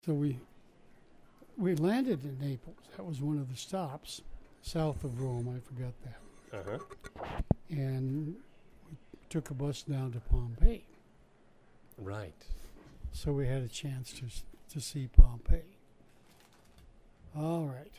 So we landed in Naples. That was one of the stops south of Rome. I forgot that. Uh-huh. And we took a bus down to Pompeii. Right. So we had a chance to see Pompeii. All right.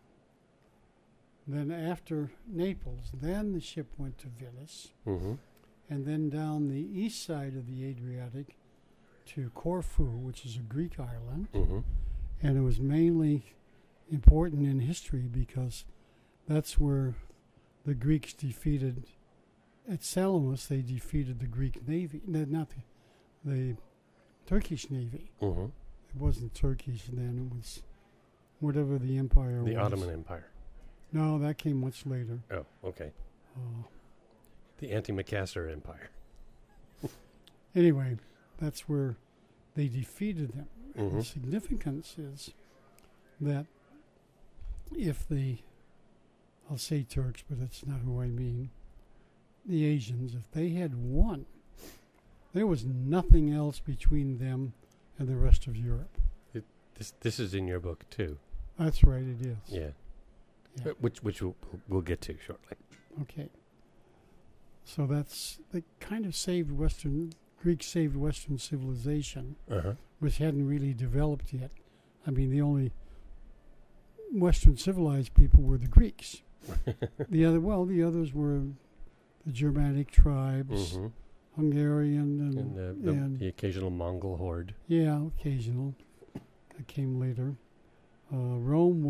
Then after Naples, then the ship went to Venice, Mm-hmm. and then down the east side of the Adriatic to Corfu, which is a Greek island. Mm-hmm. And it was mainly important in history because that's where the Greeks defeated, at Salamis, they defeated the Greek Navy, not the Turkish Navy. Mm-hmm. It wasn't Turkish then, it was whatever the empire was. The Ottoman Empire. No, that came much later. Oh, okay. Uh, The Antimacassar Empire. anyway, that's where they defeated them. Mm-hmm. The significance is that if I'll say Turks, but that's not who I mean, the Asians, if they had won, there was nothing else between them and the rest of Europe. This is in your book too. That's right, it is. Yeah. Yeah. Which we'll get to shortly. Okay. So they kind of Greeks saved Western civilization, Uh-huh. which hadn't really developed yet. I mean, the only Western civilized people were the Greeks. the others were the Germanic tribes, Mm-hmm. Hungarian, And the occasional Mongol horde. yeah, occasional. That came later. Rome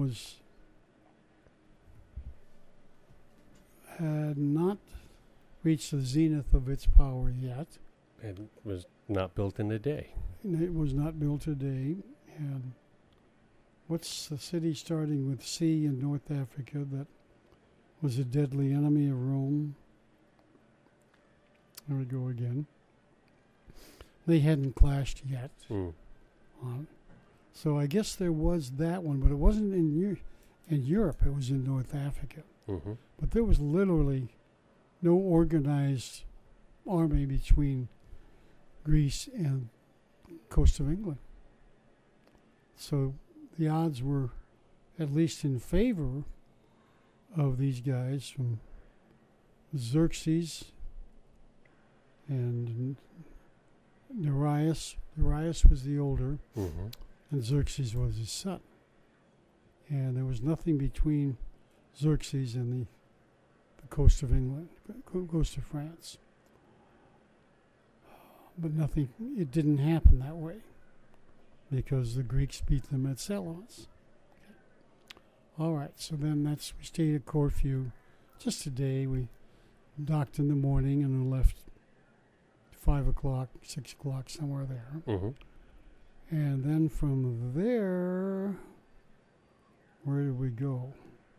had not reached the zenith of its power yet. It was not built in a day. And it was not built today. And what's the city starting with C in North Africa that was a deadly enemy of Rome? There we go again. They hadn't clashed yet. Mm. So I guess there was that one, but it wasn't in Europe. It was in North Africa. Mm-hmm. But there was literally no organized army between Greece and coast of England. So the odds were at least in favor of these guys from Xerxes and Darius. Darius was the older, Mm-hmm. and Xerxes was his son. And there was nothing between Xerxes and the coast of England, coast of France. But nothing, it didn't happen that way because the Greeks beat them at Salamis. Okay. All right, so then we stayed at Corfu just a day. We docked in the morning and then left 5 o'clock, 6 o'clock, somewhere there. Mm-hmm. And then from there, where did we go?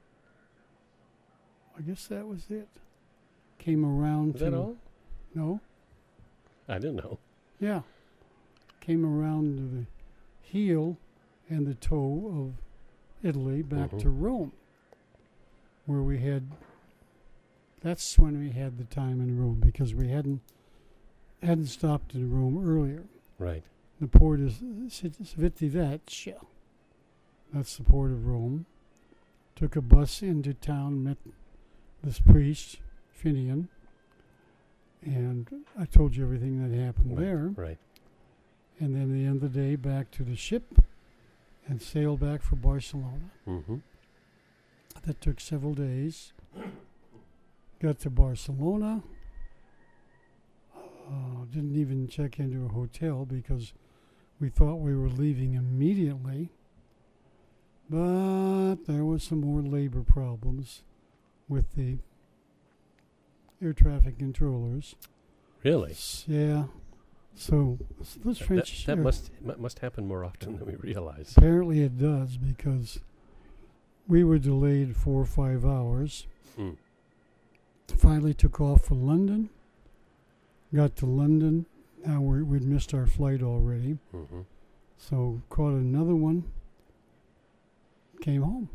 I guess that was it. Came around Is to... that all? No? I didn't know. Yeah. Came around to the heel and the toe of Italy back Mhm. to Rome, where that's when we had the time in Rome, because we hadn't stopped in Rome earlier. Right. The port is Civitavecchia. That's the port of Rome. Took a bus into town, met this priest, Finian, and I told you everything that happened there. Right. And then at the end of the day, back to the ship and sailed back for Barcelona. Mm-hmm. That took several days. Got to Barcelona. Didn't even check into a hotel because we thought we were leaving immediately. But there was some more labor problems with the air traffic controllers. Really? Yeah. So those French... That must happen more often than we realize. Apparently it does, because we were delayed 4 or 5 hours. Mm. Finally took off for London. Got to London. Now we'd missed our flight already. Mm-hmm. So caught another one. Came home.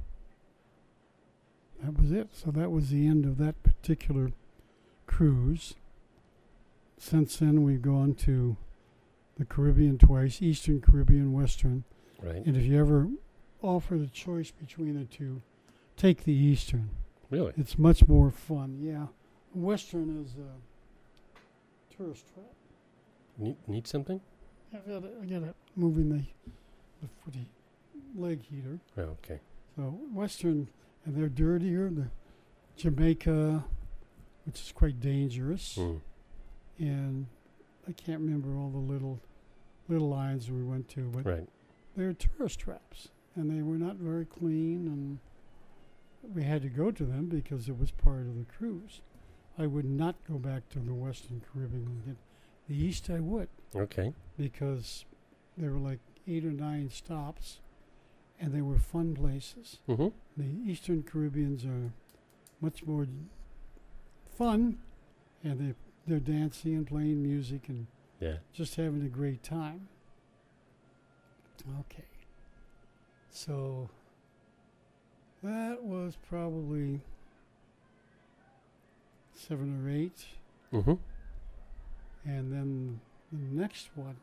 That was it. So that was the end of that particular cruise. Since then we've gone to the Caribbean twice, Eastern Caribbean, Western. Right. And if you ever offer the choice between the two, take the Eastern. Really? It's much more fun, yeah. Western is a tourist trap. Need something? I got it moving the footy leg heater. Oh, okay. So Western, and they're dirtier. The Jamaica, which is quite dangerous, and I can't remember all the little islands we went to, but Right. they're tourist traps, and they were not very clean, and we had to go to them because it was part of the cruise. I would not go back to the Western Caribbean again. The East I would, Okay. because there were like 8 or 9 stops, and they were fun places. Mm-hmm. The Eastern Caribbeans are much more fun, and they're dancing and playing music and Yeah. just having a great time. Okay. So that was probably 7 or 8. Mm-hmm. And then the next one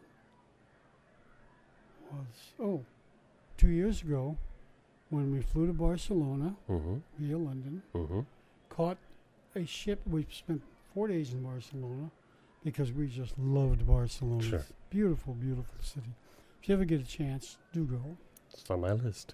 was, 2 years ago, when we flew to Barcelona Mm-hmm. via London, Mm-hmm. caught a ship. We spent 4 days in Barcelona because we just loved Barcelona. Sure. It's a beautiful, beautiful city. If you ever get a chance, do go. It's on my list.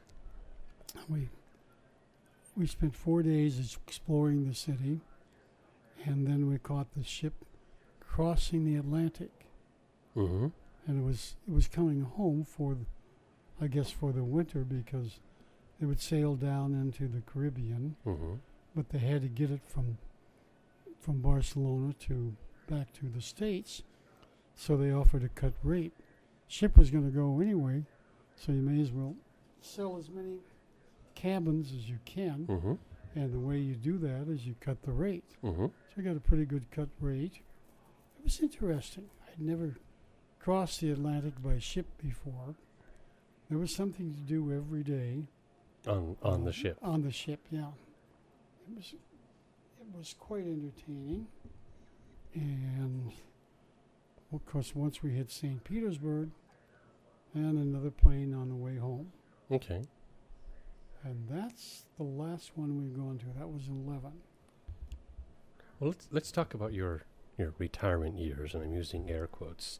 We spent 4 days exploring the city, and then we caught the ship crossing the Atlantic, Mm-hmm. and it was coming home for the winter, because they would sail down into the Caribbean, Mm-hmm. but they had to get it from Barcelona to back to the States, so they offered a cut rate. Ship was going to go anyway, so you may as well sell as many cabins as you can, Mm-hmm. and the way you do that is you cut the rate. Mm-hmm. So I got a pretty good cut rate. It was interesting. I'd never crossed the Atlantic by ship before. There was something to do every day. On the ship. On the ship, yeah. It was quite entertaining. And of course, once we hit St. Petersburg, and another plane on the way home. Okay. And that's the last one we've gone to. That was 11. Well, let's talk about your retirement years, and I'm using air quotes.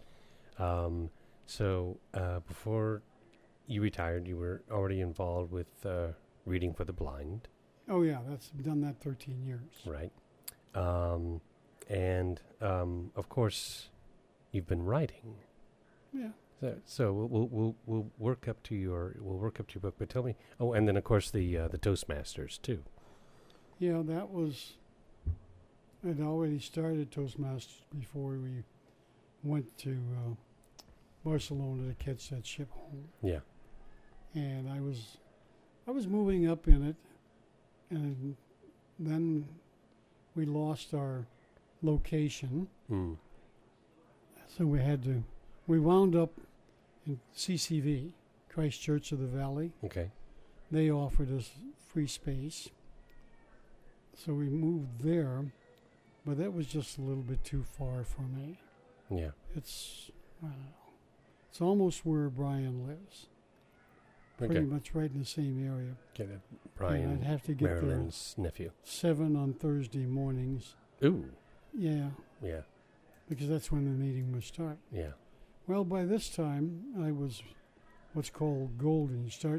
So before you retired, you were already involved with Reading for the Blind, Oh, yeah, that's done that 13 years. right? And of course, you've been writing. Yeah. So we'll work up to your book. But tell me. Oh, and then of course the Toastmasters too. Yeah, that was. I'd already started Toastmasters before we went to Barcelona to catch that ship home, Yeah. and I was moving up in it, and then we lost our location, Mm. so we wound up in CCV, Christ Church of the Valley. Okay. They offered us free space, so we moved there, but that was just a little bit too far for me. Yeah. It's, I don't know, it's almost where Brian lives, pretty Okay. much right in the same area. Get it. And Brian I'd have to get Marilyn's nephew. there 7 on Thursday mornings. Ooh. Yeah, Yeah. because that's when the meeting would start. Yeah. Well, by this time, I was what's called golden. You start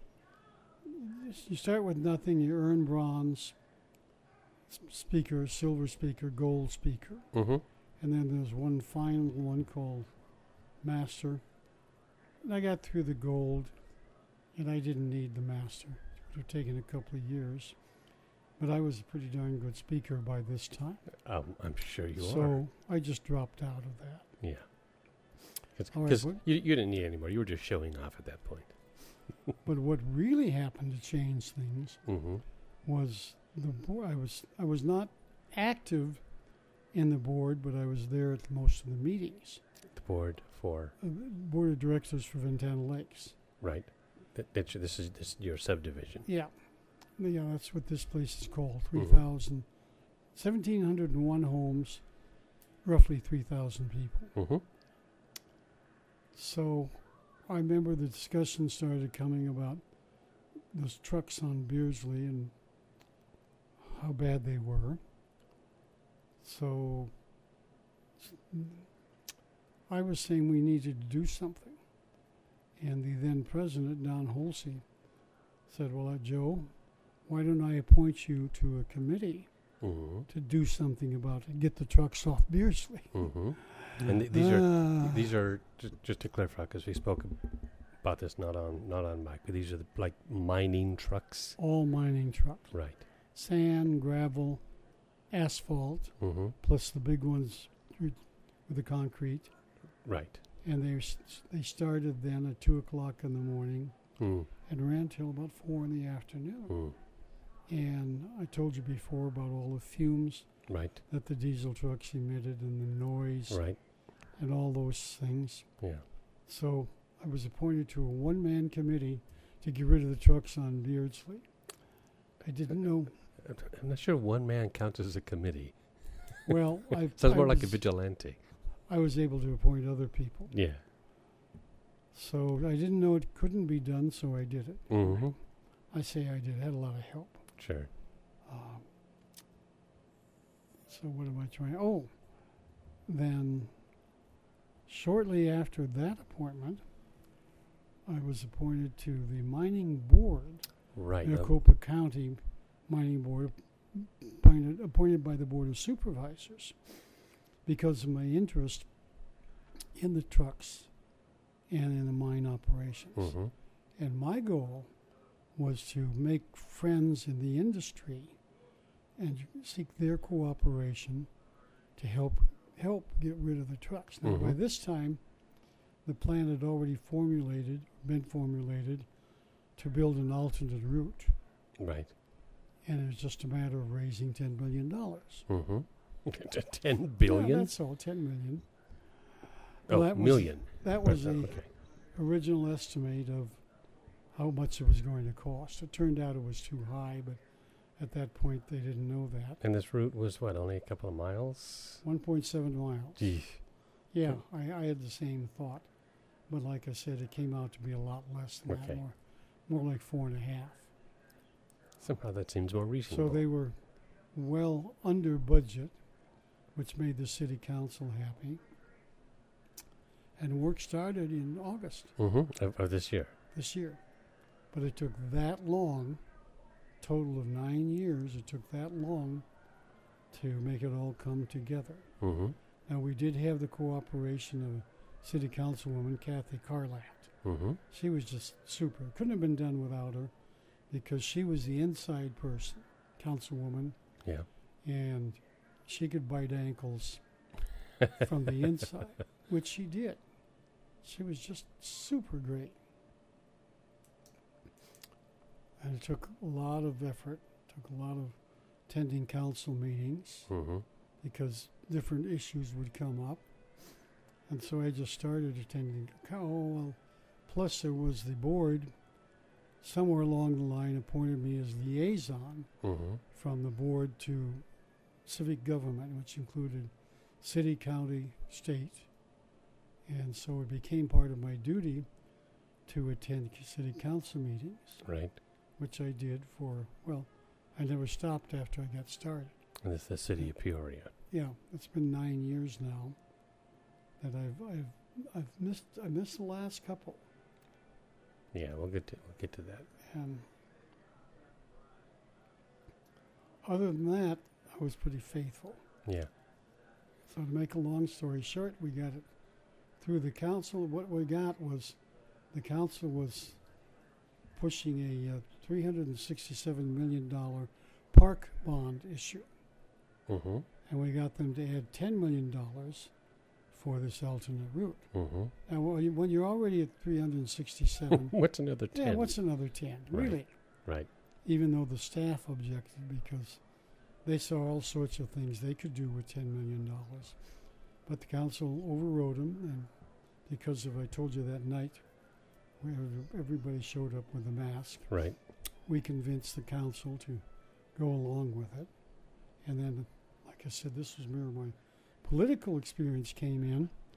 with nothing. You earn bronze speaker, silver speaker, gold speaker, Mm-hmm. and then there's one final one called master. And I got through the gold, and I didn't need the master. It would have taken a couple of years, but I was a pretty darn good speaker by this time. I'm sure you are. So I just dropped out of that. Yeah. All right, Because what- you didn't need any more. You were just showing off at that point. But what really happened to change things Mm-hmm. was the board. I was not active in the board, but I was there at most of the meetings. The board for Board of directors for Ventana Lakes. right. This is your subdivision. Yeah, that's what this place is called. Mhm. 1,701 homes, roughly 3,000 people. Mm-hmm. So I remember the discussion started coming about those trucks on Beardsley and how bad they were. So I was saying we needed to do something. And the then president, Don Holsey, said, well, Joe, why don't I appoint you to a committee to do something about it, get the trucks off Beardsley. And these are just to clarify, because we spoke about this not on mic, but these are like mining trucks. All mining trucks. Right. Sand, gravel, asphalt, plus the big ones with the concrete. Right. And they started then at 2 o'clock in the morning and ran till about 4 in the afternoon. And I told you before about all the fumes that the diesel trucks emitted and the noise and all those things. Yeah. So I was appointed to a one-man committee to get rid of the trucks on Beardsley. I didn't know. I'm not sure one man counts as a committee. Well, sounds more like a vigilante. I was able to appoint other people. Yeah. So I didn't know it couldn't be done, so I did it. I say I did. I had a lot of help. Sure. So what am I trying? Oh, then shortly after that appointment, I was appointed to the mining board. Right. Maricopa County Mining Board, appointed by the Board of Supervisors because of my interest in the trucks and in the mine operations. And my goal was to make friends in the industry and seek their cooperation to help get rid of the trucks. Now, by this time, the plan had already been formulated to build an alternate route. Right. And it was just a matter of raising $10 billion. $10 billion? Yeah, that's all, $10 million. Oh, well, million. That was the original estimate of how much it was going to cost. It turned out it was too high, but at that point they didn't know that. And this route was what, only a couple of miles? 1.7 miles. Gee. Yeah, I had the same thought. But like I said, it came out to be a lot less than that, more like 4.5. Somehow that seems more reasonable. So they were well under budget, which made the city council happy. And work started in August. Of this year. This year. But it took that long, total of 9 years, it took that long to make it all come together. Now, we did have the cooperation of City Councilwoman Kathy Carlat. She was just super. Couldn't have been done without her because she was the inside person, councilwoman. Yeah. And she could bite ankles from the inside, which she did. She was just super great. And it took a lot of effort, took a lot of attending council meetings because different issues would come up. And so I just started attending. Plus there was the board somewhere along the line appointed me as liaison from the board to civic government, which included city, county, state. And so it became part of my duty to attend city council meetings. Right. Which I did I never stopped after I got started. And it's the city of Peoria. Yeah, it's been 9 years now that I've missed the last couple. Yeah, we'll get to that. And other than that, I was pretty faithful. Yeah. So to make a long story short, we got it through the council. What we got was the council was pushing a $367 million park bond issue. And we got them to add $10 million for this alternate route. Now, when you're already at 367... what's another 10? Yeah, what's another 10? Really? Right. Even though the staff objected because they saw all sorts of things they could do with $10 million. But the council overrode them, and because of, I told you that night, where everybody showed up with a mask. Right. We convinced the council to go along with it. And then, like I said, this was where my political experience came in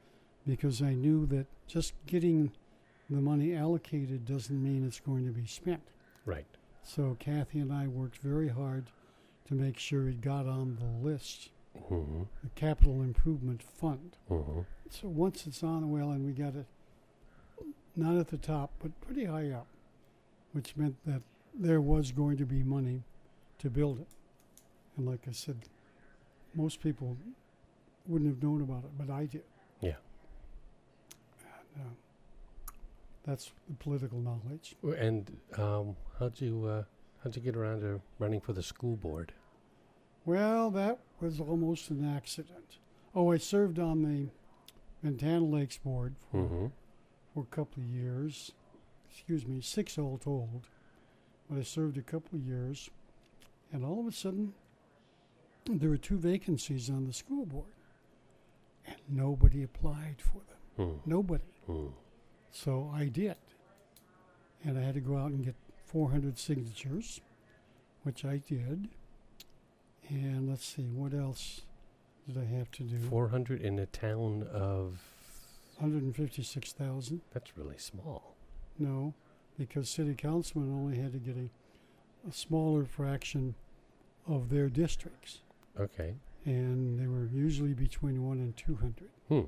because I knew that just getting the money allocated doesn't mean it's going to be spent. Right. So Kathy and I worked very hard to make sure it got on the list, Mm-hmm. the Capital Improvement Fund. Mm-hmm. So once it's on, well, and we got it not at the top, but pretty high up, which meant that there was going to be money to build it. And like I said, most people wouldn't have known about it, but I did. Yeah. And, that's the political knowledge. And how'd you get around to running for the school board? Well, that was almost an accident. Oh, I served on the Ventana Lakes board for Mm-hmm. a couple of years. 6 all told. But I served a couple of years. And all of a sudden, there were 2 vacancies on the school board. And nobody applied for them. Mm. Nobody. Mm. So I did. And I had to go out and get 400 signatures, which I did. And let's see, what else did I have to do? 400 in a town of... 156,000. That's really small. No, because city councilmen only had to get a smaller fraction of their districts. Okay. And they were usually between 1 and 200. Hmm.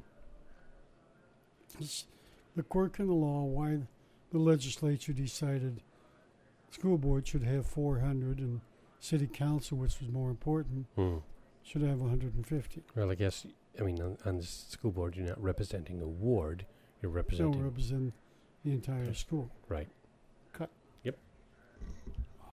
It's the quirk in the law why the legislature decided school board should have 400 and city council, which was more important, Hmm. should have 150. Well, I guess, I mean, on the school board, you're not representing a ward. You're Don't representing... represent the entire school. Right.